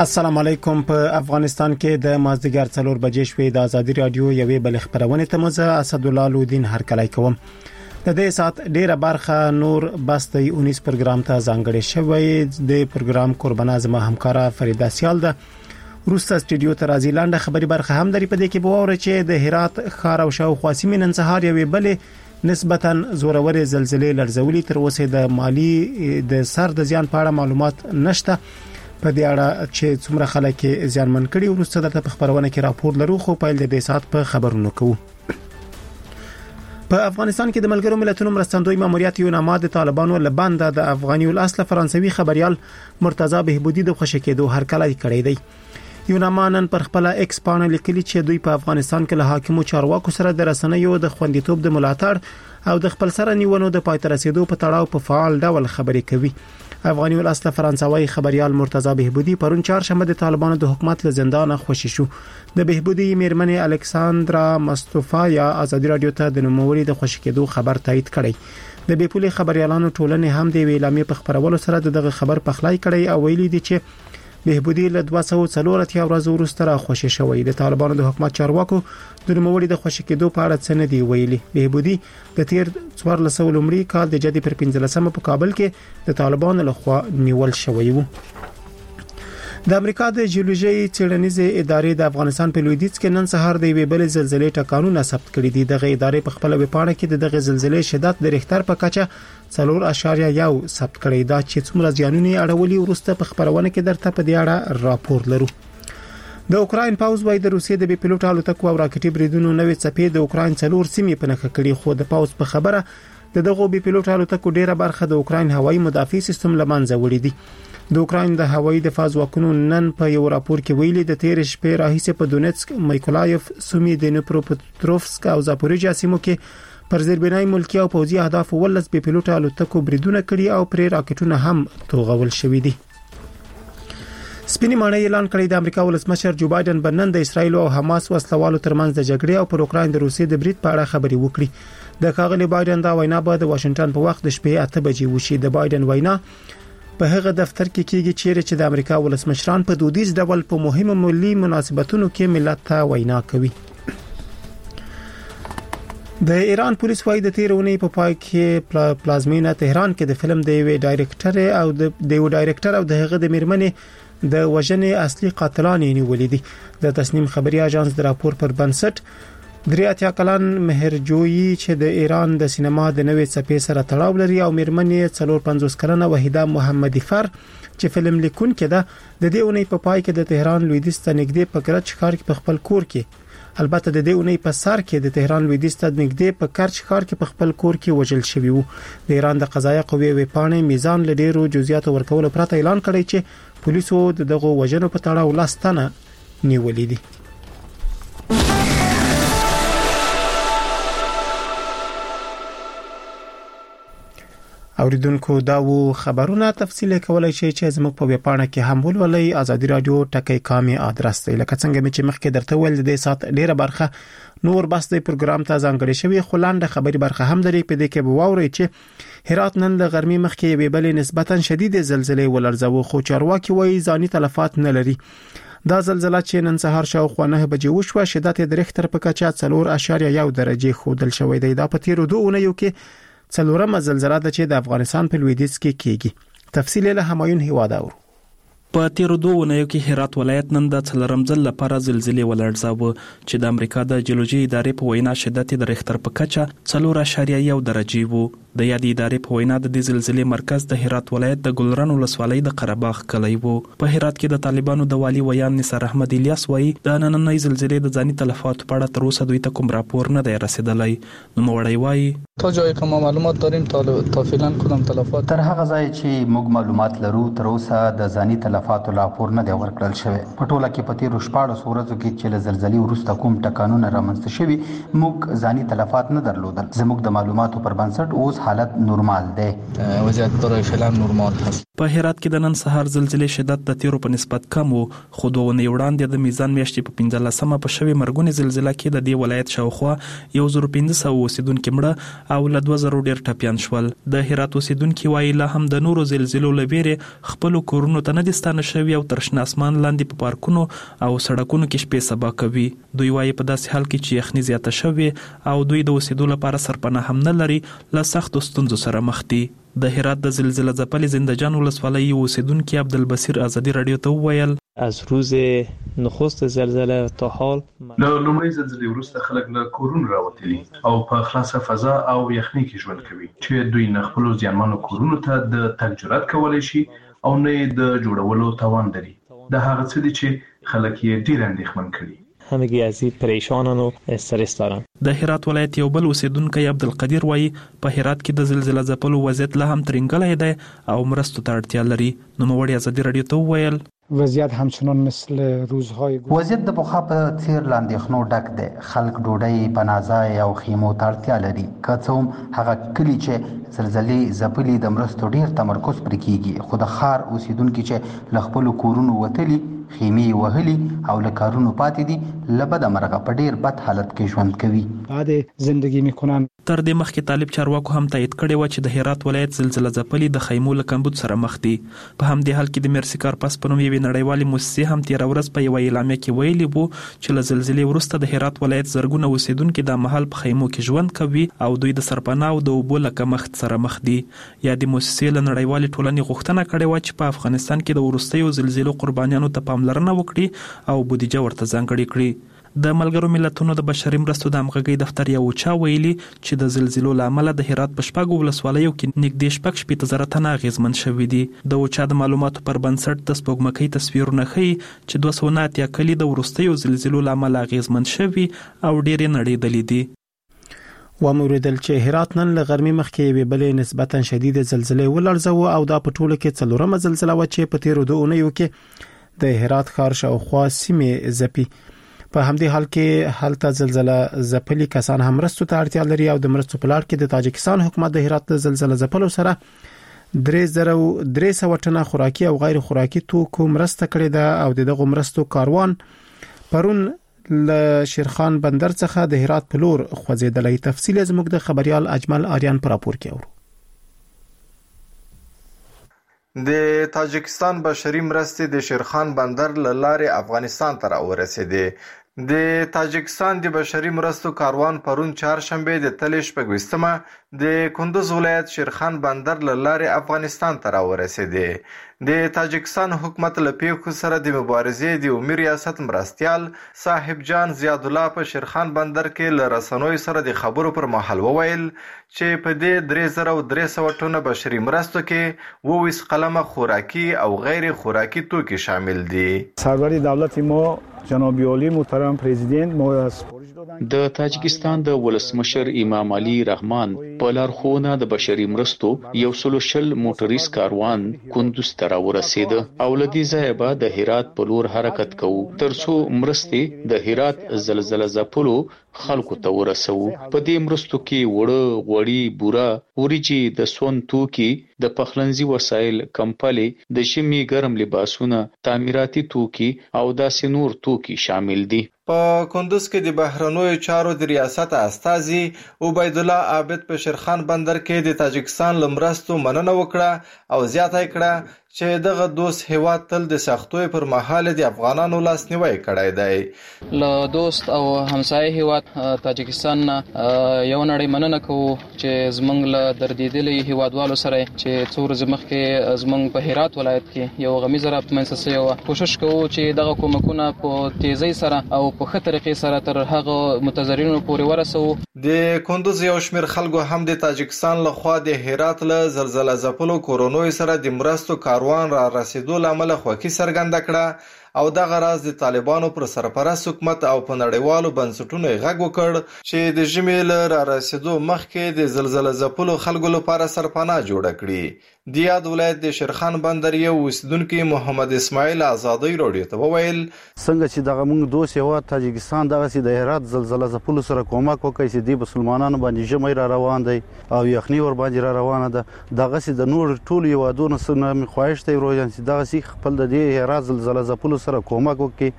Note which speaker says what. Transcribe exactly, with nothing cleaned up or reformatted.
Speaker 1: السلام علیکم. په افغانستان کې د مازدیګر څلور بجې شوې د ازادي رادیو یوې بل خبرونه ته مزه اسد الله لودین هر کله کوم. د دې سات ډیره برخه نور بسته انیس پروګرام ته ځانګړې شوې. د پروګرام قربانه زما همکارا فریدا سیال ده. روستا سټډیو ته راځي. لاندې خبري برخه هم درې په دې کې بووره چې د هرات خار او شاوخوا سیمې نن سهار یوې بلې نسبتا زورورې زلزلې لړزولې. تر اوسه د مالی د سر د زیان په اړه معلومات نشته. په دې اړه چې څومره خلک زیانمن کړي ورسته د خبرونه کې راپور لرو، خو په دې سات په خبرونو کوو. په افغانستان کې د ملګرو ملتونو مرستندوی ماموریت یو نامه د طالبانو لبنده د افغاني الاصل فرانسوي خبريال مرتضی بهبودی د خوشی کېدو هر کله کړی دی. یو نامه نن پر خپل ایکس پاڼه لیکلي چې دوی په افغانستان کې له حاکمو چارواکو سره د رسنیو د خوندیتوب د ملاتړ او د خپل سره نیونو د پای ته رسیدو په تړاو په فعال ډول خبرې کوي. افغاني الاصل فرانسوي خبريال مرتضی بهبودی پرون چهارشنبه د طالبانو د حکومت له زندان خوشی شو. د بهبودی میرمنې الکساندرا مصطفی ازادي رادیو ته د نوموړي د خوشی کېدو خبر تایید کړی. د بیپولي خبريالانو ټولنې هم د اعلامیې په خبرولو سره دغه خبر پخلای کړی او ویلي دي چې بهبودی له دوه سوه څلور اتیا ورځې وروسته را خوشی شوی. د طالبانو د حکومت چارواکو د نوموړي د خوشی کېدو په اړه څه نه دی ویلي. بهبودی د تیر څوارلس سوه لومړي کال د جدي پر پنځلسمه په کابل کې د طالبانو لخوا نیول شوی و. د امریکا د جیولوژي څېړنیزې ادارې د افغانستان په لویدیځ کې نن سهار د یوې بلې زلزلې ټکانونه ثبت کړي دي. دغه ادارې په خپل ویبپاڼه کې دغه زلزلې شدت د ریختر په کچه څلور اعشاریه یو ثبت کړي. دا چې څومره زیانونه اړولي ورسته په خبرونه کې درته په دې اړه راپور لرو. د اوکراین پاوز وای د روسیې د بي پيلوټ الوتکو او راکټي بریدونو نوې څپې د اوکراین څلور سیمې په نخښه کړي، خو د پاوز په خبره د دغه بي پيلوټ الوتکو ډیره برخه د اوکراین هوایي مدافع سیستم لمنځه وړي دي. د اوکراین د هوایي دفاع ځواکونو نن په یو راپور کې ویلي د تیر شپې راهیسې په دونیتسک، میکولایف، سومي، دنیپروپټروفسک او زاپوریژیا سیمو کې پر زیربنای ملکی او پوځي اهداف ولس بي پيلوټ الوتکو بریدونه کړي او پر راکټونه هم توغول شوي دي. سپینې ماڼۍ اعلان کړی د امریکا ولسمشر جو بایدن بنن د اسرایل او حماس وسلوالو ترمنځ د جګړې او پر اوکراین د روسیې د برید په اړه خبري وکړي. د ښاغلي بایدن دا وینا به د واشنگټن په وخت د شپې اته بجې وشي. د بایدن وینا په هغه دفتر کې کېږي چیرې چې د امریکا ولسمشران په دودیز ډول په مهمو ملي مناسبتونو کې ملت ته وینا کوي. د ایران پولیس وايي د تیر اونۍ په پای کې پلازمینه تهران کې د فلم د یو ډایرکټر او د یو ډایرکټر او د هغه د میرمنې د وژنې اصلي قاتلان یې نیولې دي. د تصنیم خبري اژانس د راپور پر بنسټ درې اتیا کلن مهرجویی چې د ایران د سینما د نوې څپې سره تړاو لري او میرمنې څلور پنځوس کلنه وحیده محمدی فر چې فلم لیکونکې ده د دې اونۍ په پای کې د تهران لویدیځ ته نږدې په کرچ ښار کې په خپل کور کې البته د دې اونۍ په سر کې د تهران لویدیځ ته نږدې په کرچ ښار کې په خپل کور کې وژل شوی وو. د ایران د قضایه قوې ویپاڼې میزان لډیرو جزئیاتو ورکول پرته اعلان کړی چې پولیسو دغه وژنو په تړاو لاستنه نیولې دي. اوریدونکو دا وو خبرونه. تفصیل کولای شي چې زموږ په ویبپاڼه کې هم ولولئ. ازادي رادیو ټکی کامي ادرس دی. لکه څنګه چې مخکې درته ویل د سات ډیره برخه نور بس د پروګرام ته ځانګړې شوی، خو لاندې خبري برخه هم درې په دې کې بووري چې هرات نن د غرمې مخکې یوې بلې نسبتا شدید زلزلې ولړزاوه، خو چارواکي وایي ځاني تلفات نه لري. دا زلزلہ چې نن سهار شاوخوا نه بجې وشوه شدت د ریختر په کچه څلور اعشاریه یو درجه ښودل شوی دی. دا په تیر دوه اونیو کې څلورمه زلزلہ ده چې د افغانستان په لویدیځ کې کېږي. تفصیل له همایون هیواد اورو.
Speaker 2: په تیر دوه اونیو کې هرات ولایت نن د څلورم ځل لپاره زلزلې ولړزاوه چې د امریکا د جیولوژي ادارې په وینا شدت د ریختر په کچه څلور اعشاریه یو درجه وو. د یادې ادارې په وینا د دې زلزلې مرکز د هرات ولایت د ګلران ولسوالۍ د قرهباغ کلی وو. په هرات کې د طالبانو د والی ویان نثار احمد الیاس وایي د نننۍ زلزلې د ځاني تلفاتو په اړه تر اوسه دوی ته کوم راپور نه دی رسیدلی. نوموړی وایي
Speaker 3: تا جایی که ما معلومات داریم تا فعلا کدام تلفات
Speaker 4: تر هغه ځای چې موږ معلومات لرو تر اوسه د ځاني تلفاتو راپور نه دی ورکړل شوی. په ټوله کې په تیرو شپاړسو ورځو کې چې له زلزلې وروسته کوم ټکانونه رامنځته شوي موږ ځاني تلفات نه درلودل. زموږ د معلوماتو پر بنسټ اوس حالت نورمال دی.
Speaker 3: وضعیت برای فعلا نورمال هست.
Speaker 2: په هرات کې د نن سهار زلزلې شدت د تیرو په نسبت کم وو، خو دوه اونۍ وړاندې د میزان میاشتې په پنځلسمه په شوې مرګونې زلزله کې د دې ولایت شاوخوا یو زر پنځه سوه اوسېدونکي مړه او له دوه زرو ډېر ټپیان شول. د هرات اوسېدونکي وایي لا هم د نورو زلزلو له ویرې خپلو کورونو ته نه دي ستانه شوي او تر شنه اسمان لاندې په پارکونو او سړکونو کې شپې سبا کوي. دوی وایي په داسې حال کې چې یخني زیاته شوې او دوی د اوسېدو لپاره سرپناه هم نه لري، له سختو ستونزو سره مخ دي. د هرات د زلزله ځپلې زنده‌جان ولسوالۍ اوسیدونکي عبدالبصیر آزادی رادیو ته وویل
Speaker 5: از روز نخست زلزله تا حال
Speaker 6: له لومړۍ زلزلې وروسته خلک له کورونو راوتلي او په خلاصه فضا او یخنۍ کې ژوند کوي چې دوی نه خپلو زیانمنو کورونو ته د تګ جرأت کولی شي او نه یې د جوړولو توان لري. دا هغه څه دي چې خلک یې ډېر اندېښمن کړي.
Speaker 5: همگی از این پریشانن و استرس دارن.
Speaker 2: د هرات ولایت یو بل اوسیدونکی عبدالقدیر وایي په هرات کې د زلزله ځپلو وضعیت لا هم ترنګلی دی او مرستو ته اړتیا لري. نوموړي آزادي رادیو ته وویل
Speaker 7: وضعیت همچنان مثل روزهای گذشته
Speaker 4: وضعیت د پخوا په څیر له اندېښنو ډک دی. خلک ډوډۍ، پناهځای او خیمو ته اړتیا لري. که څه هم هغه کلي چې زلزلې ځپلي د مرستو ډېر تمرکز پرې کېږي، خو د ښار اوسیدونکي چې له خپلو کورونو وتلي، خیمې وهلي او له کارونو پاتې دي، له بده مرغه په ډېر بد حالت کې ژوند کوي.
Speaker 7: بعد زندگی میکنن.
Speaker 2: تر دې مخکې طالب چارواکو هم تایید کړی و چې د هرات ولایت زلزله ځپلي د خیمو له کمبود سره مخ دي. په همدې حال کې د مرسي کارپس په نوم یوې نړیوالې موسسې هم تېره ورځ په یوه اعلامیه کې ویلي وو چې له زلزلې وروسته د هرات ولایت زرګونه اوسیدونکي دا مهال په خیمو کې ژوند کوي او دوی د سرپناه او د اوبو له کمښت سره مخ دي. یا د موسسې له نړیوالې ټولنې غوښتنه کړې وه چې په افغانستان کې د وروستیو زلزلو قربانیانو ته پاملرنه وکړي او بودیجه ورته ځانګړې کړي. د ملګرو ملتونو د بشري مرستو د همغږۍ دفتر یو چا ویلي چې د زلزلو له امله د هرات په شپږو ولسوالیو کې نږدې شپږ شپېته زره تنه اغېزمن شوي دي. د اوچا د معلوماتو پر بنسټ د سپوږمکۍ تصویرونه ښیي چې دوه سوه نه اتیا کلي د وروستیو زلزلو له امله اغېزمن شوي او ډېرې نړېدلې دي.
Speaker 1: وموریدل چې هرات نن له غرمې مخکې یوې بلې نسبتا شدید زلزلې ولړزوه او دا په ټوله کې څلورمه زلزله وه چې په تیرو دوه اونیو کې د هرات ښار شاوخوا سیمې ځپي. په همدې حال کې هلته زلزله ځپلي کسان هم مرستو ته اړتیا لري او د مرستو په لړ کې د تاجکستان حکومت د هرات د زلزله ځپلو سره درې زره درې سوه ټنه خوراکي او غیر خوراکي توکو مرسته کړې ده او دغه مرستو کاروان پرون له شیرخان بندر څخه د هرات په لور خوځېدلی. تفصیل زموږ د خبريال اجمل آریان پر راپور کې اورو.
Speaker 8: د تاجکستان بشري مرستې د شیرخان بندر له لارې افغانستان ته راورسېدې. د تاجکستان د بشري مرستو کاروان پرون چهارشنبه د تلې شپږویشتمه د کندوز ولایت شیرخان بندر له لارې افغانستان ته راورسېدې. د تاجکستان حکومت له پیښو سره د مبارزې د عمومي ریاست مرستیال صاحب جان زیاد الله په شیرخان بندر کې له رسنیو سره د خبرو پر مهال وویل چې په دې درې زره درې سوه ټنه بشري مرستو کې اووه ویشت قلمه خوراکي او غیر خوراکي توکي شامل دي.
Speaker 7: سرور دولت ما جناب عالی محترم پرزیدنت ما از
Speaker 9: د تاجکستان د ولسمشر امام علي رحمان په لارښوونه د بشري مرستو یو سلو شل موټریس کاروان کندوز ته راورسېد او له دې ځایه به د هرات په لور حرکت کوو ترڅو مرستې د هرات زلزله ځپلو خلکو ته ورسوو. په دې مرستو کې وړه، غوړي، بوره، وریجې، د سون توکي، د پخلنځي وسایل، کمپلې، د ژمي ګرم لباسونه، تعمیراتي توکي او داسې نور توکي شامل دي.
Speaker 8: په کندوز کې د بهرنیو چارو د ریاست استازي عبید الله عابد په شیرخان بندر کې د تاجکستان له مرستو مننه وکړه او زیاته کړه چې دغه دوست هیواد تل د سختیو پر مهال د افغانانو لاسنیوي کړی دی.
Speaker 3: له دوست او همسایه هیواد تاجکستان یو نړۍ مننه کوو چې زمونږ له دردېدلي هیوادوالو سره چې څو ورځې مخکې زمونږ په هرات ولایت کې یو غمیزه رابطه منځته شوې وه. کوشش کوو چې دغه کومکونه په تیزۍ سره او په ښه طریقې سره تر هغه متضررینو پورې ورسوو.
Speaker 8: د کندوز یو شمېر خلکو هم د تاجکستان لخوا د هرات له زلزله ځپلو کورونو سره د مرستو کاروان را رسیدو له امله خوښي څرګنده کړه او دغه راز د طالبانو پر سرپرست حکومت او په نړیوالو بنسټونو غږ وکړ چې د ژمي له را رسیدو مخکې د زلزله ځپلو خلکو لپاره سرپناه جوړه کړي. د یاد ولایت د شیرخان بندر یو اوسیدونکو محمد اسماعیل آزادۍ راډیو ته وویل
Speaker 10: څنګه چې دغه موږ دوه هیواد تاجکستان دغه سي د هرات زلزلہ ځپلو سره کومک وکړي چې د مسلمانانو باندې جمع را روان دي او یخني ور باندې را روانه ده دغه سي د نور ټول هیوادونو سره خواهش دی روزان چې دغه سي خپل د هرات زلزلہ ځپلو سره کومک وکړي